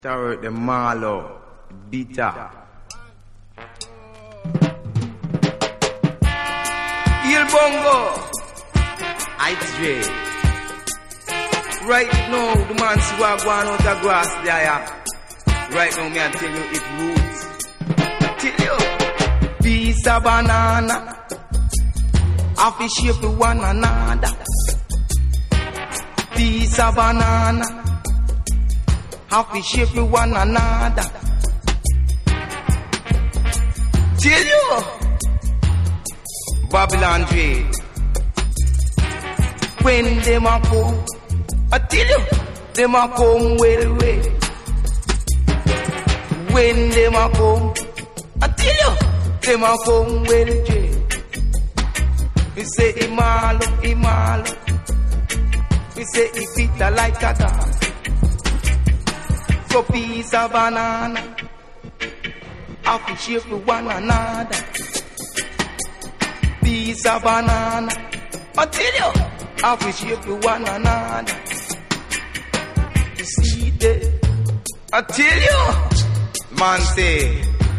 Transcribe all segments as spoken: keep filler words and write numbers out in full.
Tarot the Marlow, Beta. Il Bongo, Ice J. Right now, the man see what going out the grass there. Right now, me I tell you it roots. Tell you, piece of banana, half a shape of one another. Piece of banana. Happy shape with one another. Tell you, Babylon trade. When them a come, I tell you, them a come well way. When them a come, I tell you, them a come well way. We say Imalo, Imalo. We say it beat like a dog. So piece of banana, half a shape with one another. Piece of banana, I tell you, half a shape with one another. You see that? I tell you, man say,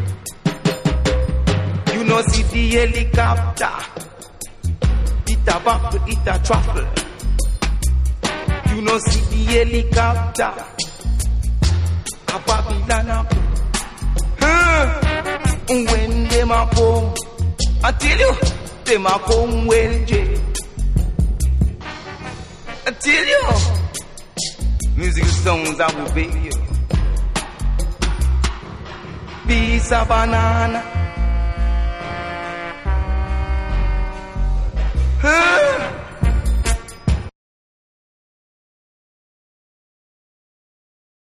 you know see the helicopter, it a buckle, it a truffle. You know see the helicopter. A Babylon a huh? When them a come, I tell you, them a come well, J. I tell you, music songs I will beg you. Piece of banana, huh?